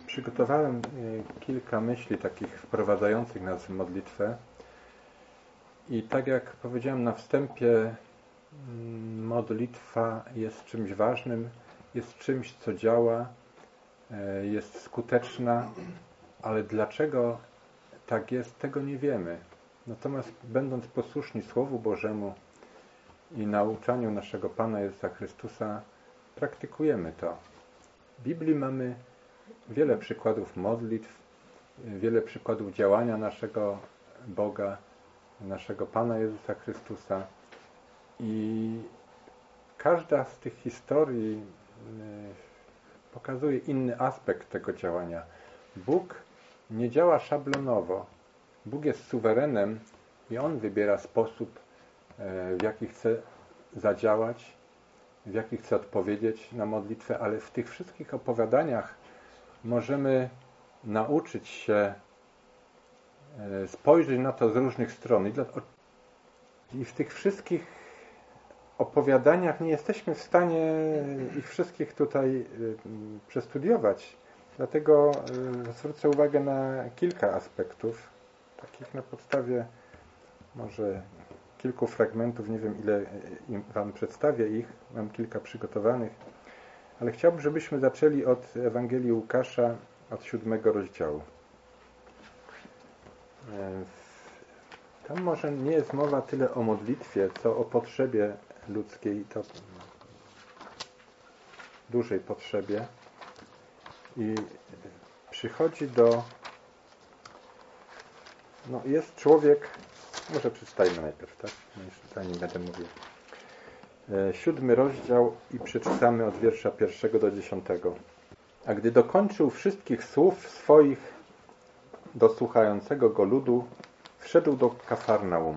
Przygotowałem kilka myśli takich wprowadzających nas w modlitwę i tak jak powiedziałem na wstępie, modlitwa jest czymś ważnym, jest czymś, co działa, jest skuteczna, ale dlaczego tak jest, tego nie wiemy. Natomiast będąc posłuszni Słowu Bożemu i nauczaniu naszego Pana Jezusa Chrystusa, praktykujemy to. W Biblii mamy wiele przykładów modlitw, wiele przykładów działania naszego Boga, naszego Pana Jezusa Chrystusa i każda z tych historii pokazuje inny aspekt tego działania. Bóg nie działa szablonowo. Bóg jest suwerenem i On wybiera sposób, w jaki chce zadziałać, w jaki chce odpowiedzieć na modlitwę, ale w tych wszystkich opowiadaniach możemy nauczyć się spojrzeć na to z różnych stron. I w tych wszystkich opowiadaniach nie jesteśmy w stanie ich wszystkich tutaj przestudiować. Dlatego zwrócę uwagę na kilka aspektów, takich na podstawie może kilku fragmentów, nie wiem ile Wam przedstawię ich, mam kilka przygotowanych, ale chciałbym, żebyśmy zaczęli od Ewangelii Łukasza, od 7 rozdziału. Tam może nie jest mowa tyle o modlitwie, co o potrzebie ludzkiej, to dużej potrzebie. I przychodzi jest człowiek, może przeczytajmy najpierw, tak? Zanim będę mówił. 7 rozdział i przeczytamy od wiersza 1 do 10. A gdy dokończył wszystkich słów swoich do słuchającego go ludu, wszedł do Kafarnaum.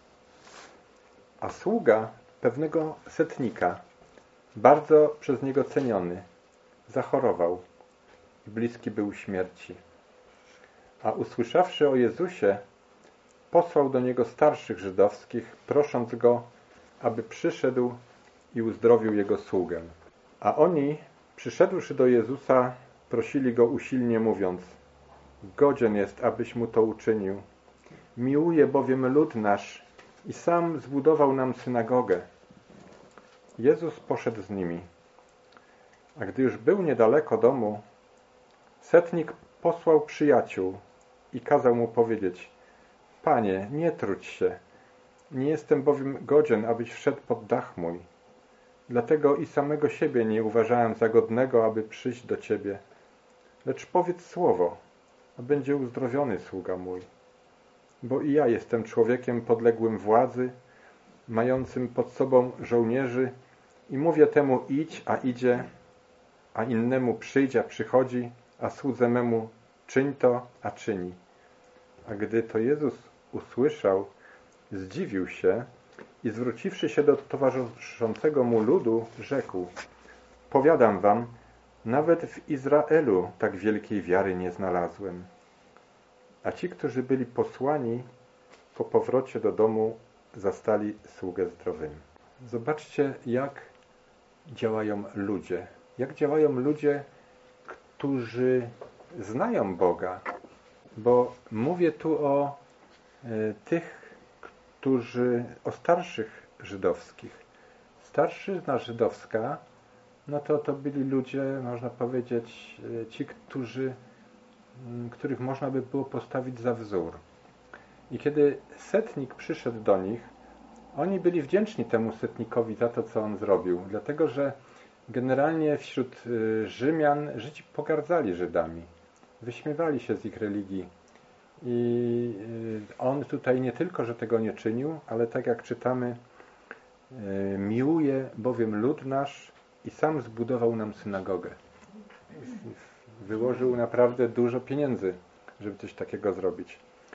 A sługa pewnego setnika, bardzo przez niego ceniony, zachorował i bliski był śmierci. A usłyszawszy o Jezusie, posłał do niego starszych żydowskich, prosząc go, aby przyszedł i uzdrowił jego sługę. A oni, przyszedłszy do Jezusa, prosili go usilnie, mówiąc: godzien jest, abyś mu to uczynił. Miłuje bowiem lud nasz i sam zbudował nam synagogę. Jezus poszedł z nimi. A gdy już był niedaleko domu, setnik posłał przyjaciół i kazał mu powiedzieć: Panie, nie trudź się, nie jestem bowiem godzien, abyś wszedł pod dach mój. Dlatego i samego siebie nie uważałem za godnego, aby przyjść do Ciebie. Lecz powiedz słowo, a będzie uzdrowiony sługa mój. Bo i ja jestem człowiekiem podległym władzy, mającym pod sobą żołnierzy i mówię temu idź, a idzie, a innemu przyjdź, a przychodzi, a słudze memu czyń to, a czyni. A gdy to Jezus usłyszał, zdziwił się i zwróciwszy się do towarzyszącego mu ludu, rzekł: powiadam wam, nawet w Izraelu tak wielkiej wiary nie znalazłem. A ci, którzy byli posłani, po powrocie do domu zastali sługę zdrowym. Zobaczcie, jak działają ludzie. Jak działają ludzie, którzy znają Boga. Bo mówię tu o o starszych żydowskich. Starszyzna żydowska, to byli ludzie, można powiedzieć, ci, których można by było postawić za wzór. I kiedy setnik przyszedł do nich, oni byli wdzięczni temu setnikowi za to, co on zrobił, dlatego że generalnie wśród Rzymian Żydzi pogardzali Żydami, wyśmiewali się z ich religii. I on tutaj nie tylko, że tego nie czynił, ale tak jak czytamy, miłuje bowiem lud nasz i sam zbudował nam synagogę. Wyłożył naprawdę dużo pieniędzy, żeby coś takiego zrobić.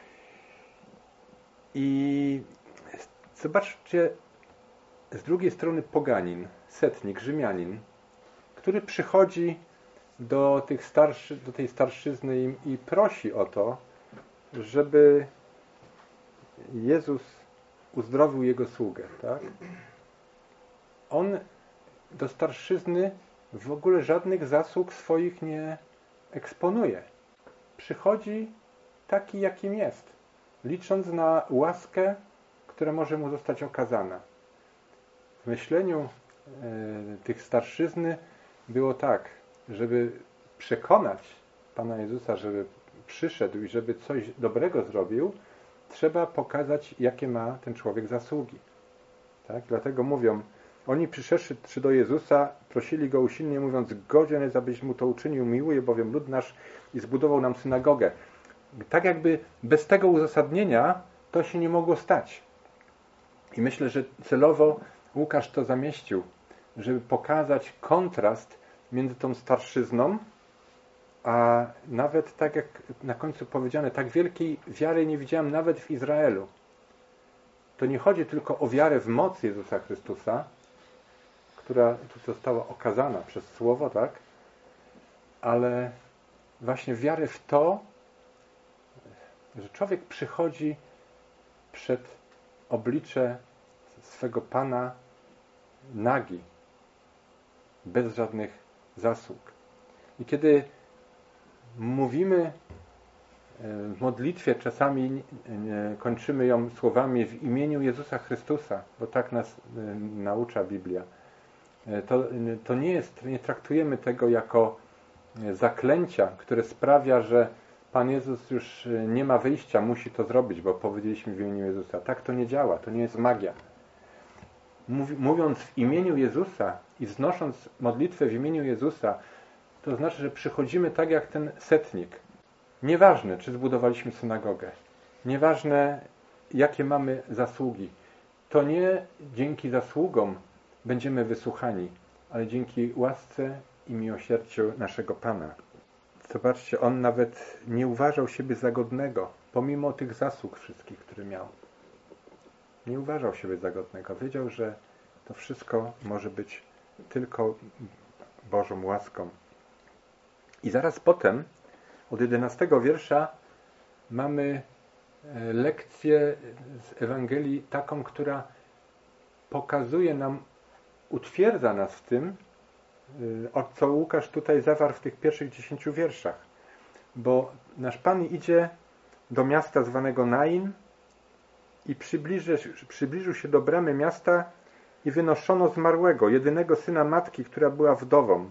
I zobaczcie, z drugiej strony poganin, setnik, Rzymianin, który przychodzi do tej starszyzny i prosi o to, żeby Jezus uzdrowił jego sługę, tak? On do starszyzny w ogóle żadnych zasług swoich nie eksponuje. Przychodzi taki, jakim jest, licząc na łaskę, która może mu zostać okazana. W myśleniu tych starszyzny było tak, żeby przekonać Pana Jezusa, żeby przyszedł i żeby coś dobrego zrobił, trzeba pokazać, jakie ma ten człowiek zasługi. Tak? Dlatego mówią, oni przyszedłszy do Jezusa, prosili Go usilnie, mówiąc, godzien jest, abyś Mu to uczynił, miłuje bowiem lud nasz i zbudował nam synagogę. Tak jakby bez tego uzasadnienia to się nie mogło stać. I myślę, że celowo Łukasz to zamieścił, żeby pokazać kontrast między tą starszyzną, a nawet tak jak na końcu powiedziane, tak wielkiej wiary nie widziałem nawet w Izraelu. To nie chodzi tylko o wiarę w moc Jezusa Chrystusa, która tu została okazana przez Słowo, tak? Ale właśnie wiarę w to, że człowiek przychodzi przed oblicze swego Pana nagi, bez żadnych zasług. I kiedy mówimy w modlitwie, czasami kończymy ją słowami w imieniu Jezusa Chrystusa, bo tak nas naucza Biblia. To nie traktujemy tego jako zaklęcia, które sprawia, że Pan Jezus już nie ma wyjścia, musi to zrobić, bo powiedzieliśmy w imieniu Jezusa. Tak to nie działa, to nie jest magia. Mówiąc w imieniu Jezusa i wznosząc modlitwę w imieniu Jezusa, to znaczy, że przychodzimy tak jak ten setnik. Nieważne, czy zbudowaliśmy synagogę. Nieważne, jakie mamy zasługi. To nie dzięki zasługom będziemy wysłuchani, ale dzięki łasce i miłosierdziu naszego Pana. Zobaczcie, on nawet nie uważał siebie za godnego, pomimo tych zasług wszystkich, które miał. Nie uważał siebie za godnego. Wiedział, że to wszystko może być tylko Bożą łaską. I zaraz potem, od 11 wiersza, mamy lekcję z Ewangelii taką, która pokazuje nam, utwierdza nas w tym, o co Łukasz tutaj zawarł w tych pierwszych 10 wierszach. Bo nasz Pan idzie do miasta zwanego Nain i przybliżył się do bramy miasta i wynoszono zmarłego, jedynego syna matki, która była wdową.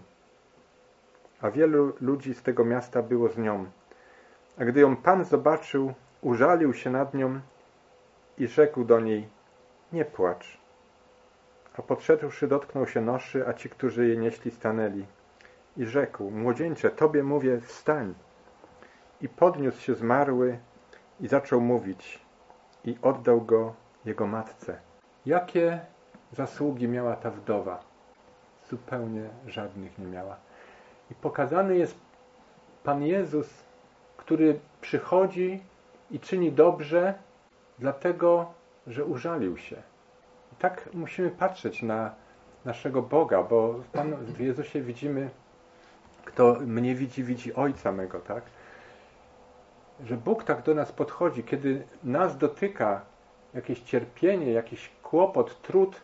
A wielu ludzi z tego miasta było z nią. A gdy ją Pan zobaczył, użalił się nad nią i rzekł do niej, nie płacz. A podszedłszy, dotknął się noszy, a ci, którzy je nieśli, stanęli. I rzekł, młodzieńcze, tobie mówię, wstań. I podniósł się zmarły i zaczął mówić. I oddał go jego matce. Jakie zasługi miała ta wdowa? Zupełnie żadnych nie miała. I pokazany jest Pan Jezus, który przychodzi i czyni dobrze, dlatego, że użalił się. I tak musimy patrzeć na naszego Boga, bo w Jezusie widzimy, kto mnie widzi, widzi Ojca mego, tak? Że Bóg tak do nas podchodzi, kiedy nas dotyka jakieś cierpienie, jakiś kłopot, trud,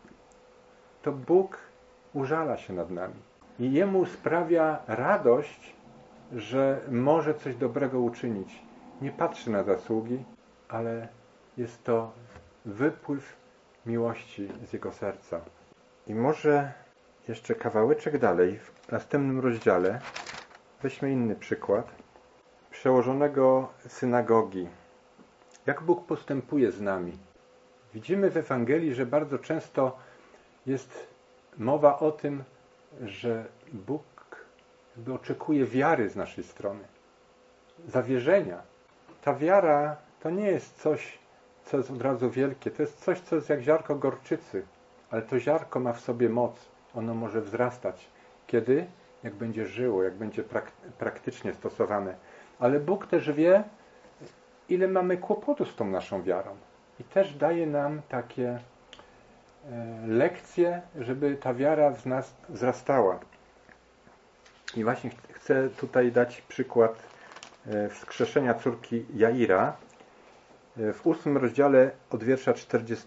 to Bóg użala się nad nami. I Jemu sprawia radość, że może coś dobrego uczynić. Nie patrzy na zasługi, ale jest to wypływ miłości z Jego serca. I może jeszcze kawałeczek dalej, w następnym rozdziale, weźmy inny przykład. Przełożonego synagogi. Jak Bóg postępuje z nami? Widzimy w Ewangelii, że bardzo często jest mowa o tym, że Bóg oczekuje wiary z naszej strony. Zawierzenia. Ta wiara to nie jest coś, co jest od razu wielkie. To jest coś, co jest jak ziarko gorczycy. Ale to ziarko ma w sobie moc. Ono może wzrastać. Kiedy? Jak będzie żyło, jak będzie praktycznie stosowane. Ale Bóg też wie, ile mamy kłopotu z tą naszą wiarą. I też daje nam takie lekcje, żeby ta wiara w nas wzrastała. I właśnie chcę tutaj dać przykład wskrzeszenia córki Jaira w 8 rozdziale od wiersza 40.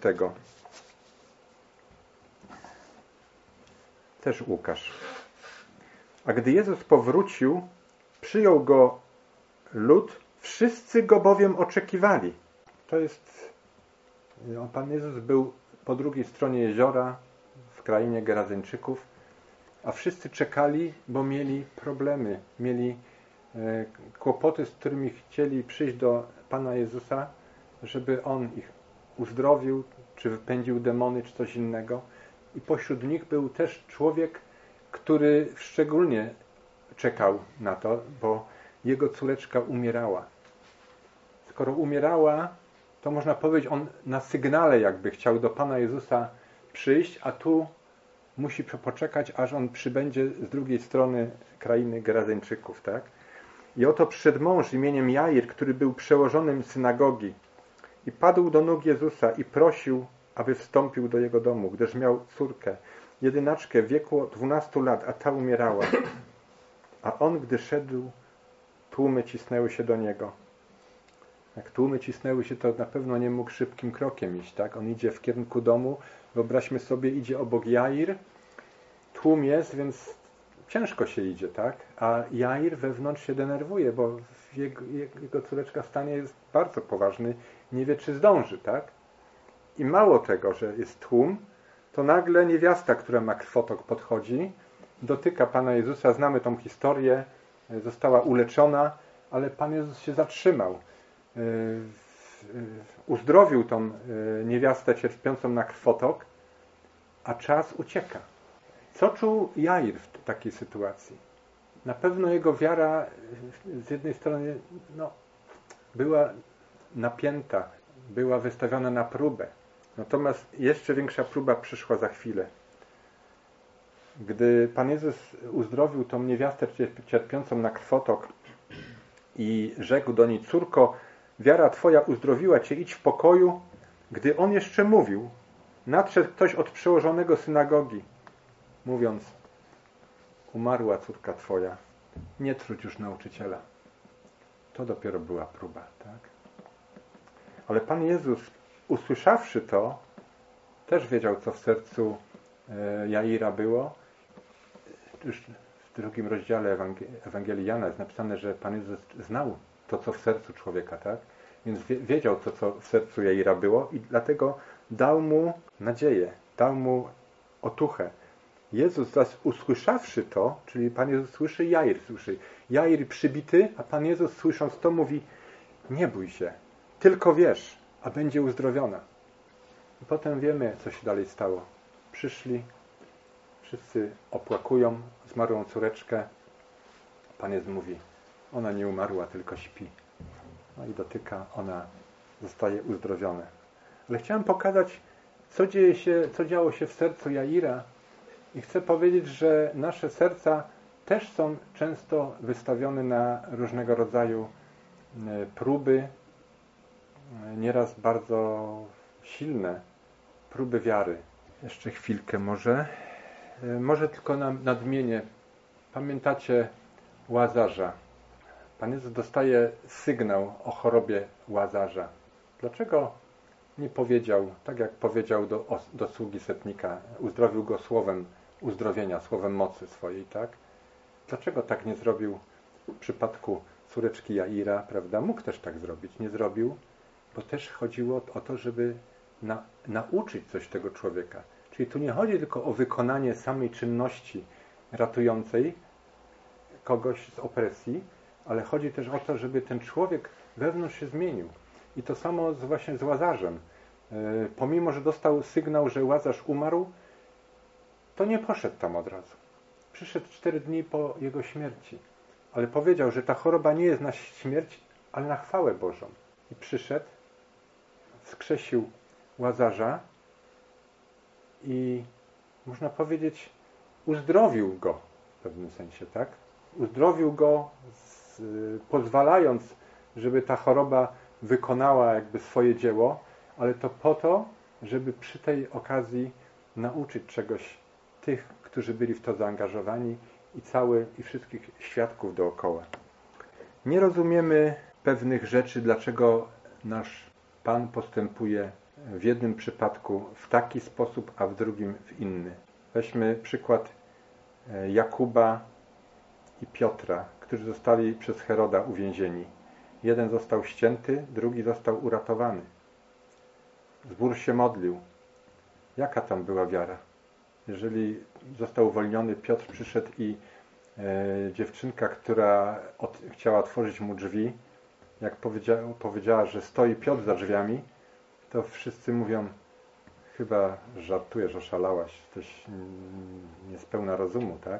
Też Łukasz. A gdy Jezus powrócił, Przyjął go lud, wszyscy go bowiem oczekiwali. To jest, Pan Jezus był po drugiej stronie jeziora, w krainie Gerazeńczyków, a wszyscy czekali, bo mieli problemy, mieli kłopoty, z którymi chcieli przyjść do Pana Jezusa, żeby On ich uzdrowił, czy wypędził demony, czy coś innego. I pośród nich był też człowiek, który szczególnie czekał na to, bo jego córeczka umierała. Skoro umierała, to można powiedzieć, on na sygnale jakby chciał do Pana Jezusa przyjść, a tu musi poczekać, aż on przybędzie z drugiej strony krainy Gerazeńczyków, tak? I oto przyszedł mąż imieniem Jair, który był przełożonym synagogi i padł do nóg Jezusa i prosił, aby wstąpił do jego domu, gdyż miał córkę, jedynaczkę w wieku 12 lat, a ta umierała. A on, gdy szedł, tłumy cisnęły się do niego. Jak tłumy cisnęły się, to na pewno nie mógł szybkim krokiem iść, tak? On idzie w kierunku domu, wyobraźmy sobie, idzie obok Jair, tłum jest, więc ciężko się idzie, tak? A Jair wewnątrz się denerwuje, bo jego córeczka w stanie jest bardzo poważny, nie wie, czy zdąży, tak? I mało tego, że jest tłum, to nagle niewiasta, która ma krwotok, podchodzi, dotyka Pana Jezusa, znamy tą historię, została uleczona, ale Pan Jezus się zatrzymał. Uzdrowił tą niewiastę cierpiącą na krwotok, a czas ucieka. Co czuł Jair w takiej sytuacji? Na pewno jego wiara z jednej strony była napięta, była wystawiona na próbę. Natomiast jeszcze większa próba przyszła za chwilę. Gdy Pan Jezus uzdrowił tą niewiastę cierpiącą na krwotok i rzekł do niej: córko, wiara Twoja uzdrowiła Cię, idź w pokoju. Gdy on jeszcze mówił, nadszedł ktoś od przełożonego synagogi, mówiąc: umarła córka Twoja, nie trudź już nauczyciela. To dopiero była próba, tak? Ale Pan Jezus, usłyszawszy to, też wiedział, co w sercu Jaira było. Już w drugim rozdziale Ewangelii Jana jest napisane, że Pan Jezus znał to, co w sercu człowieka, tak? Więc wiedział to, co w sercu Jaira było i dlatego dał mu nadzieję, dał mu otuchę. Jezus zaś usłyszawszy to, czyli Pan Jezus słyszy, Jair słyszy. Jair przybity, a Pan Jezus słysząc to mówi: nie bój się, tylko wierz, a będzie uzdrowiona. I potem wiemy, co się dalej stało. Przyszli, wszyscy opłakują zmarłą córeczkę. Pan Jezus mówi: ona nie umarła, tylko śpi. No i dotyka, ona zostaje uzdrowiona. Ale chciałem pokazać, co działo się w sercu Jaira. I chcę powiedzieć, że nasze serca też są często wystawione na różnego rodzaju próby, nieraz bardzo silne próby wiary. Jeszcze chwilkę może tylko nadmienię. Pamiętacie Łazarza? Pan Jezus dostaje sygnał o chorobie Łazarza. Dlaczego nie powiedział, tak jak powiedział do sługi setnika, uzdrowił go słowem uzdrowienia, słowem mocy swojej, tak? Dlaczego tak nie zrobił w przypadku córeczki Jaira, prawda? Mógł też tak zrobić, nie zrobił, bo też chodziło o to, żeby nauczyć coś tego człowieka. Czyli tu nie chodzi tylko o wykonanie samej czynności ratującej kogoś z opresji, ale chodzi też o to, żeby ten człowiek wewnątrz się zmienił. I to samo właśnie z Łazarzem. Pomimo, że dostał sygnał, że Łazarz umarł, to nie poszedł tam od razu. Przyszedł 4 dni po jego śmierci. Ale powiedział, że ta choroba nie jest na śmierć, ale na chwałę Bożą. I przyszedł, wskrzesił Łazarza i można powiedzieć, uzdrowił go w pewnym sensie, tak? Uzdrowił go, pozwalając, żeby ta choroba wykonała jakby swoje dzieło, ale to po to, żeby przy tej okazji nauczyć czegoś tych, którzy byli w to zaangażowani i wszystkich świadków dookoła. Nie rozumiemy pewnych rzeczy, dlaczego nasz Pan postępuje w jednym przypadku w taki sposób, a w drugim w inny. Weźmy przykład Jakuba i Piotra, którzy zostali przez Heroda uwięzieni. Jeden został ścięty, drugi został uratowany. Zbór się modlił. Jaka tam była wiara? Jeżeli został uwolniony, Piotr przyszedł i dziewczynka, która chciała otworzyć mu drzwi, jak powiedziała, że stoi Piotr za drzwiami, to wszyscy mówią, chyba żartujesz, oszalałaś, jesteś niespełna rozumu, tak?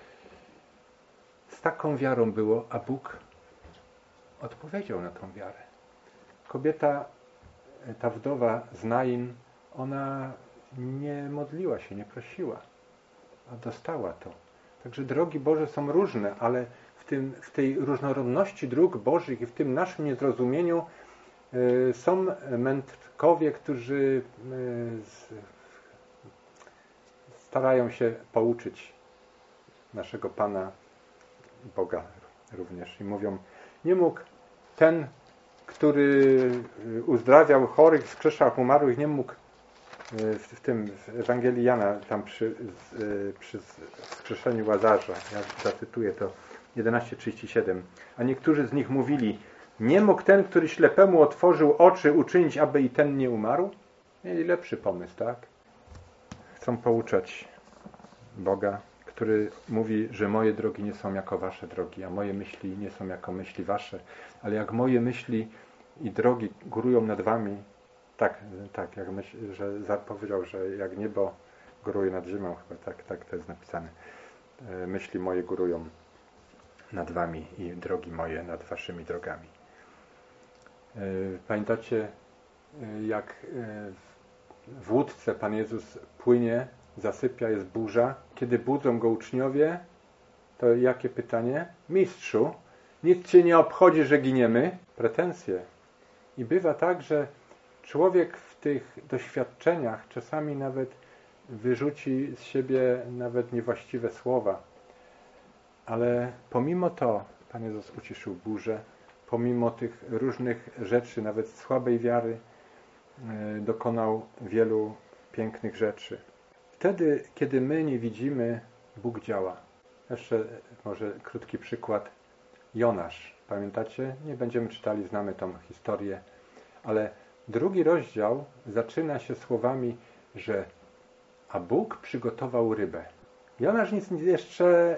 Z taką wiarą było, a Bóg odpowiedział na tą wiarę. Kobieta, ta wdowa z Nain, ona nie modliła się, nie prosiła, a dostała to. Także drogi Boże są różne, ale w tej różnorodności dróg Bożych i w tym naszym niezrozumieniu są mędrkowie, którzy starają się pouczyć naszego Pana, Boga również. I mówią, nie mógł ten, który uzdrawiał chorych, wskrzeszał umarłych, nie mógł w Ewangelii Jana, tam przy wskrzeszeniu Łazarza, ja zacytuję to 11:37, a niektórzy z nich mówili, nie mógł ten, który ślepemu otworzył oczy, uczynić, aby i ten nie umarł? Mieli lepszy pomysł, tak? Chcą pouczać Boga, który mówi, że moje drogi nie są jako wasze drogi, a moje myśli nie są jako myśli wasze, ale jak moje myśli i drogi górują nad wami, tak, jak że zapowiedział, że jak niebo góruje nad ziemią, chyba tak to jest napisane. Myśli moje górują nad wami i drogi moje nad waszymi drogami. Pamiętacie, jak w łódce Pan Jezus płynie, zasypia, jest burza. Kiedy budzą Go uczniowie, to jakie pytanie? Mistrzu, nic Cię nie obchodzi, że giniemy? Pretensje. I bywa tak, że człowiek w tych doświadczeniach czasami nawet wyrzuci z siebie nawet niewłaściwe słowa. Ale pomimo to Pan Jezus uciszył burzę, pomimo tych różnych rzeczy, nawet słabej wiary, dokonał wielu pięknych rzeczy. Wtedy, kiedy my nie widzimy, Bóg działa. Jeszcze może krótki przykład. Jonasz. Pamiętacie? Nie będziemy czytali, znamy tą historię. Ale 2 rozdział zaczyna się słowami, że a Bóg przygotował rybę. Jonasz nic jeszcze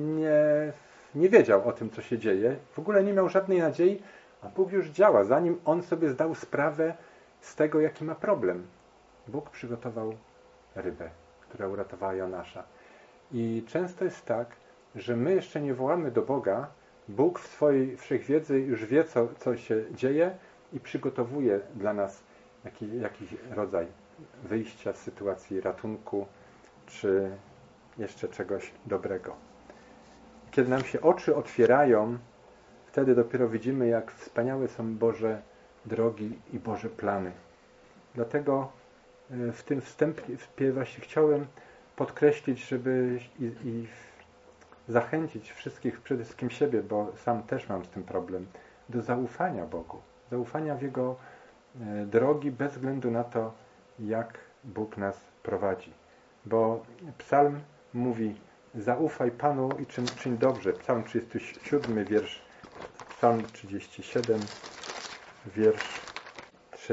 nie wiedział o tym, co się dzieje. W ogóle nie miał żadnej nadziei, a Bóg już działa, zanim on sobie zdał sprawę z tego, jaki ma problem. Bóg przygotował rybę, która uratowała Jonasza. I często jest tak, że my jeszcze nie wołamy do Boga, Bóg w swojej wszechwiedzy już wie, co się dzieje i przygotowuje dla nas jakiś rodzaj wyjścia z sytuacji ratunku, czy jeszcze czegoś dobrego. Kiedy nam się oczy otwierają, wtedy dopiero widzimy, jak wspaniałe są Boże drogi i Boże plany. Dlatego w tym wstępie właśnie chciałem podkreślić, żeby i zachęcić wszystkich, przede wszystkim siebie, bo sam też mam z tym problem, do zaufania Bogu. Zaufania w Jego drogi bez względu na to, jak Bóg nas prowadzi. Bo psalm mówi, zaufaj Panu i czyń dobrze. Psalm 37, wiersz, psalm 37, wiersz 3.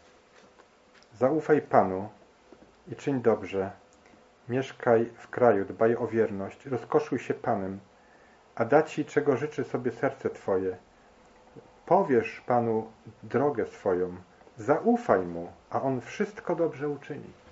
Zaufaj Panu i czyń dobrze. Mieszkaj w kraju, dbaj o wierność, rozkoszuj się Panem, a da Ci, czego życzy sobie serce Twoje. Powierz Panu drogę swoją, zaufaj Mu, a On wszystko dobrze uczyni.